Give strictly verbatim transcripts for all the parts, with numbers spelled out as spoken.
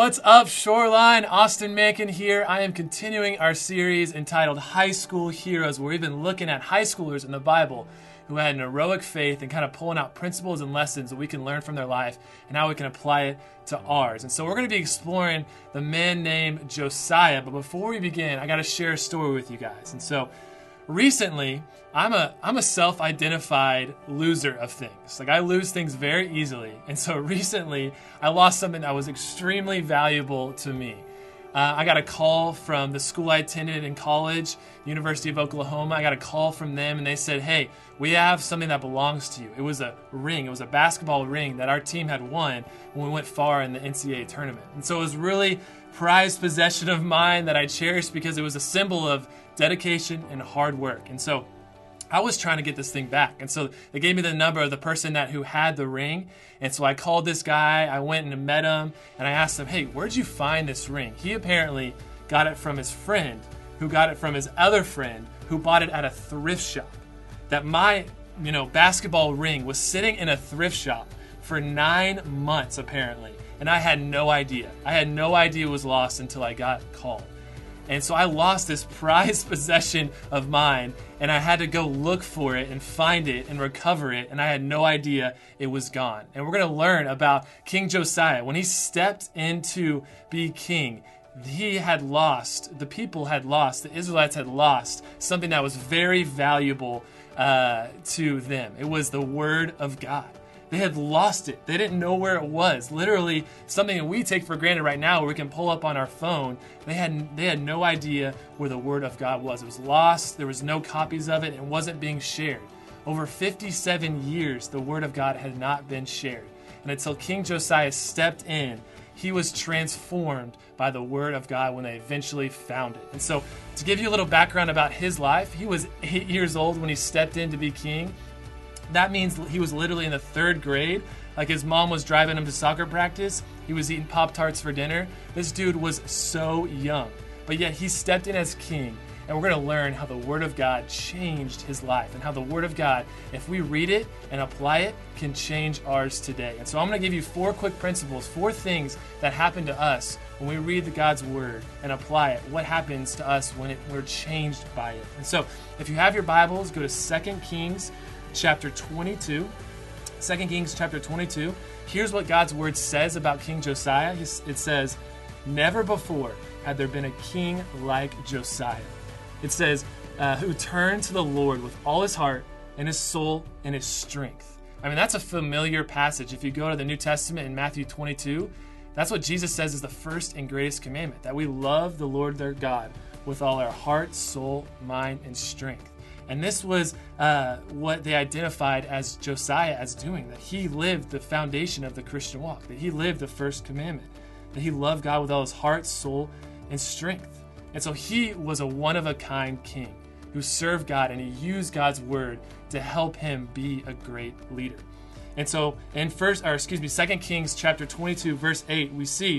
What's up, Shoreline? Austin Mankin here. I am continuing our series entitled High School Heroes, where we've been looking at high schoolers in the Bible who had an heroic faith and kind of pulling out principles and lessons that we can learn from their life and how we can apply it to ours. And so we're going to be exploring the man named Josiah. But before we begin, I got to share a story with you guys. And so recently, I'm a I'm a self-identified loser of things. Like, I lose things very easily. And so recently, I lost something that was extremely valuable to me. Uh, I got a call from the school I attended in college, University of Oklahoma. I got a call from them, and they said, hey, we have something that belongs to you. It was a ring. It was a basketball ring that our team had won when we went far in the N C double A tournament. And so it was really prized possession of mine that I cherished because it was a symbol of dedication and hard work. And so I was trying to get this thing back. And so they gave me the number of the person that who had the ring. And so I called this guy. I went and met him, and I asked him, hey, where'd you find this ring? He apparently got it from his friend, who got it from his other friend, who bought it at a thrift shop. That my, you know, basketball ring was sitting in a thrift shop for nine months, apparently. And I had no idea. I had no idea it was lost until I got called. And so I lost this prized possession of mine, and I had to go look for it and find it and recover it, and I had no idea it was gone. And we're going to learn about King Josiah. When he stepped in to be king, he had lost, the people had lost, the Israelites had lost something that was very valuable uh, to them. It was the Word of God. They had lost it. They didn't know where it was. Literally, something that we take for granted right now where we can pull up on our phone. They had they had no idea where the Word of God was. It was lost. There was no copies of it. It wasn't being shared. Over fifty-seven years, the Word of God had not been shared. And until King Josiah stepped in, he was transformed by the Word of God when they eventually found it. And so, to give you a little background about his life, he was eight years old when he stepped in to be king. That means he was literally in the third grade. Like, his mom was driving him to soccer practice. He was eating Pop-Tarts for dinner. This dude was so young. But yet he stepped in as king. And we're going to learn how the Word of God changed his life. And how the Word of God, if we read it and apply it, can change ours today. And so I'm going to give you four quick principles, four things that happen to us when we read the God's Word and apply it. What happens to us when it, we're changed by it. And so if you have your Bibles, go to Second Kings chapter twenty-two. Second Kings chapter twenty-two. Here's what God's Word says about King Josiah. It says, never before had there been a king like Josiah. It says, uh, who turned to the Lord with all his heart and his soul and his strength. I mean, that's a familiar passage. If you go to the New Testament in Matthew twenty-two, that's what Jesus says is the first and greatest commandment, that we love the Lord their God with all our heart, soul, mind, and strength. And this was uh, what they identified as Josiah as doing, that he lived the foundation of the Christian walk, that he lived the first commandment, that he loved God with all his heart, soul, and strength. And so he was a one-of-a-kind king who served God, and he used God's Word to help him be a great leader. And so in first, or excuse me, Second Kings chapter twenty-two, verse eight, we see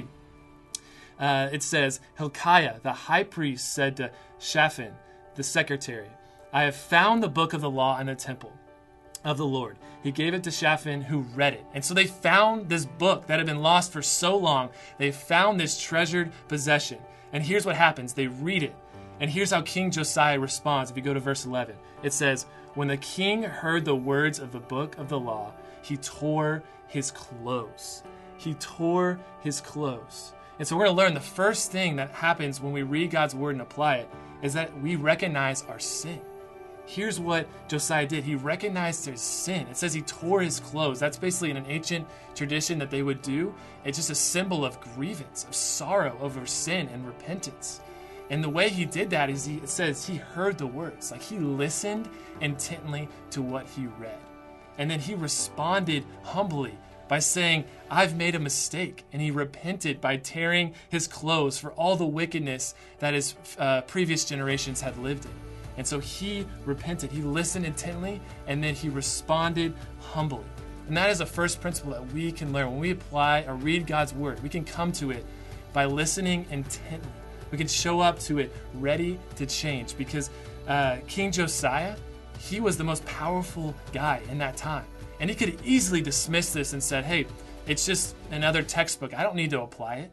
uh, it says, Hilkiah, the high priest, said to Shaphan, the secretary, I have found the book of the law in the temple of the Lord. He gave it to Shaphan, who read it. And so they found this book that had been lost for so long. They found this treasured possession. And here's what happens. They read it. And here's how King Josiah responds. If you go to verse eleven, it says, when the king heard the words of the book of the law, he tore his clothes. He tore his clothes. And so we're going to learn the first thing that happens when we read God's Word and apply it is that we recognize our sin. Here's what Josiah did. He recognized his sin. It says he tore his clothes. That's basically in an ancient tradition that they would do. It's just a symbol of grievance, of sorrow over sin and repentance. And the way he did that is, he, it says he heard the words. Like, he listened intently to what he read. And then he responded humbly by saying, I've made a mistake. And he repented by tearing his clothes for all the wickedness that his uh, previous generations had lived in. And so he repented. He listened intently, and then he responded humbly. And that is the first principle that we can learn. When we apply or read God's Word, we can come to it by listening intently. We can show up to it ready to change, because uh, King Josiah, he was the most powerful guy in that time. And he could easily dismiss this and said, hey, it's just another textbook. I don't need to apply it.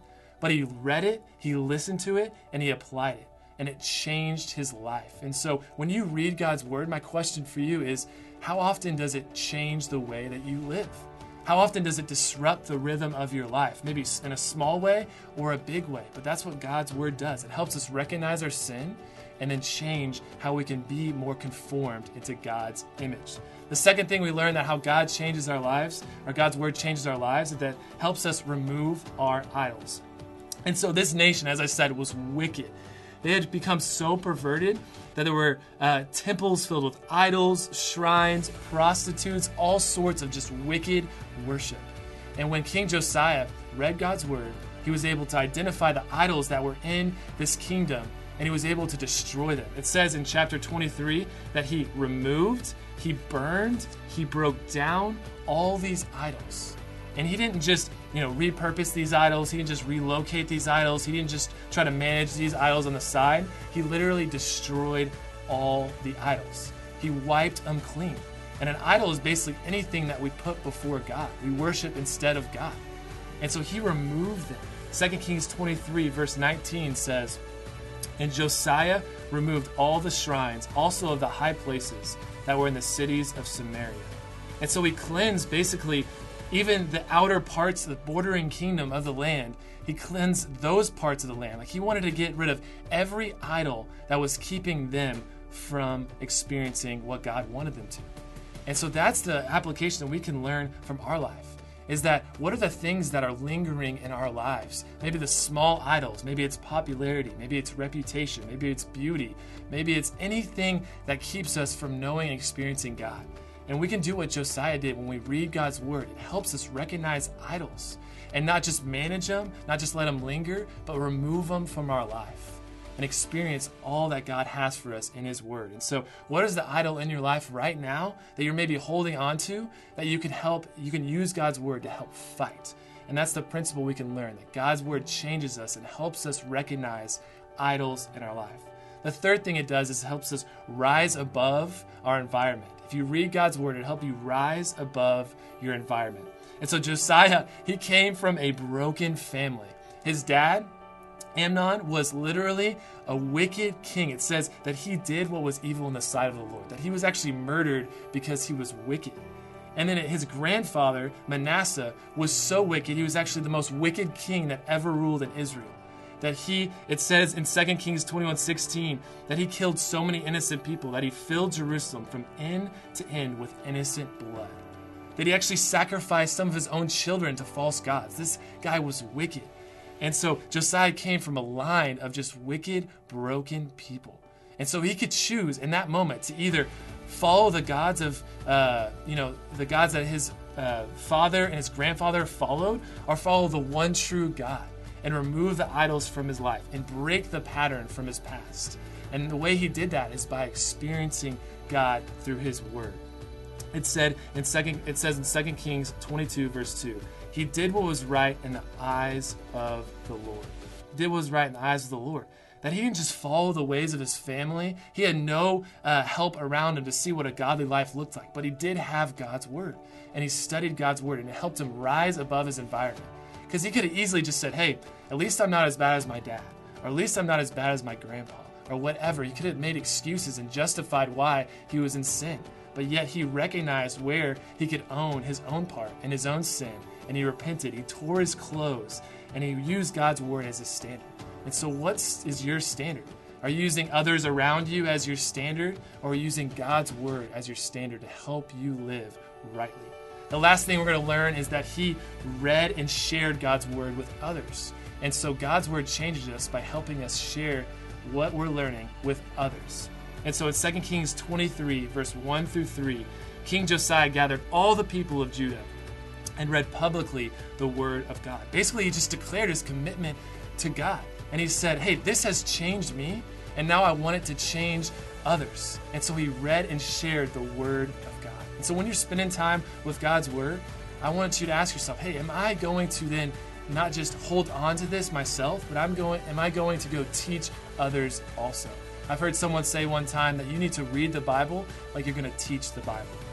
but he read it, he listened to it, and he applied it. And it changed his life. And so when you read God's word, my question for you is, how often does it change the way that you live? How often does it disrupt the rhythm of your life? Maybe in a small way or a big way. But that's what God's word does. It helps us recognize our sin and then change how we can be more conformed into God's image. The second thing we learn that how God changes our lives, or God's word changes our lives, is that it helps us remove our idols. And so this nation, as I said, was wicked. They had become so perverted that there were uh, temples filled with idols, shrines, prostitutes, all sorts of just wicked worship. And when King Josiah read God's word, he was able to identify the idols that were in this kingdom, and he was able to destroy them. It says in chapter twenty-three that he removed, he burned, he broke down all these idols. And he didn't just, you know, repurpose these idols. He didn't just relocate these idols. He didn't just try to manage these idols on the side. He literally destroyed all the idols. He wiped them clean. And an idol is basically anything that we put before God. We worship instead of God. And so he removed them. Second Kings twenty-three verse nineteen says, "And Josiah removed all the shrines, also of the high places that were in the cities of Samaria." And so he cleansed basically even the outer parts, the bordering kingdom of the land. He cleansed those parts of the land. Like he wanted to get rid of every idol that was keeping them from experiencing what God wanted them to. And so that's the application that we can learn from our life, is that what are the things that are lingering in our lives? Maybe the small idols, maybe it's popularity, maybe it's reputation, maybe it's beauty, maybe it's anything that keeps us from knowing and experiencing God. And we can do what Josiah did when we read God's word. It helps us recognize idols and not just manage them, not just let them linger, but remove them from our life and experience all that God has for us in his word. And so what is the idol in your life right now that you're maybe holding on to that you can help, you can use God's word to help fight? And that's the principle we can learn, that God's word changes us and helps us recognize idols in our life. The third thing it does is it helps us rise above our environment. If you read God's word, it'll help you rise above your environment. And so Josiah, he came from a broken family. His dad, Amnon, was literally a wicked king. It says that he did what was evil in the sight of the Lord, that he was actually murdered because he was wicked. And then his grandfather, Manasseh, was so wicked, he was actually the most wicked king that ever ruled in Israel. That he, it says in Second Kings twenty-one sixteen, that he killed so many innocent people, that he filled Jerusalem from end to end with innocent blood. That he actually sacrificed some of his own children to false gods. This guy was wicked. And so Josiah came from a line of just wicked, broken people. And so he could choose in that moment to either follow the gods of, uh, you know, the gods that his uh, father and his grandfather followed, or follow the one true God and remove the idols from his life and break the pattern from his past. And the way he did that is by experiencing God through his word. It said in second, it says in Second Kings twenty-two verse two, he did what was right in the eyes of the Lord. He did what was right in the eyes of the Lord. That he didn't just follow the ways of his family. He had no uh, help around him to see what a godly life looked like. But he did have God's word. And he studied God's word, and it helped him rise above his environment. Because he could have easily just said, hey, at least I'm not as bad as my dad. Or at least I'm not as bad as my grandpa. Or whatever. He could have made excuses and justified why he was in sin. But yet he recognized where he could own his own part and his own sin. And he repented. He tore his clothes. And he used God's word as his standard. And so what is your standard? Are you using others around you as your standard? Or are you using God's word as your standard to help you live rightly? The last thing we're going to learn is that he read and shared God's word with others. And so God's word changes us by helping us share what we're learning with others. And so in Second Kings twenty-three, verse one through three, King Josiah gathered all the people of Judah and read publicly the word of God. Basically, he just declared his commitment to God. And he said, hey, this has changed me, and now I want it to change others. And so he read and shared the word of God. And so when you're spending time with God's word, I want you to ask yourself, hey, am I going to then not just hold on to this myself, but I'm going, am I going to go teach others also? I've heard someone say one time that you need to read the Bible like you're going to teach the Bible.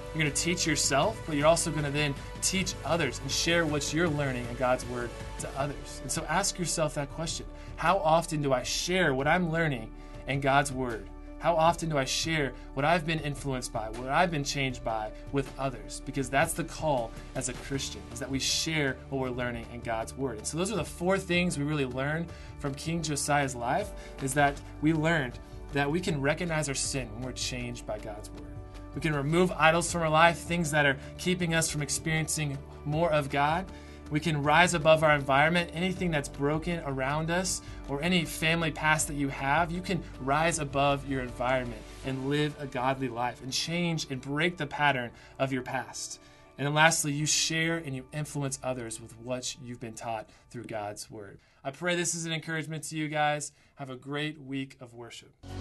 You're going to teach yourself, but you're also going to then teach others and share what you're learning in God's Word to others. And so ask yourself that question. How often do I share what I'm learning in God's Word? How often do I share what I've been influenced by, what I've been changed by with others? Because that's the call as a Christian, is that we share what we're learning in God's Word. And so those are the four things we really learned from King Josiah's life, is that we learned that we can recognize our sin when we're changed by God's Word. We can remove idols from our life, things that are keeping us from experiencing more of God. We can rise above our environment, anything that's broken around us, or any family past that you have. You can rise above your environment and live a godly life and change and break the pattern of your past. And then lastly, you share and you influence others with what you've been taught through God's Word. I pray this is an encouragement to you guys. Have a great week of worship.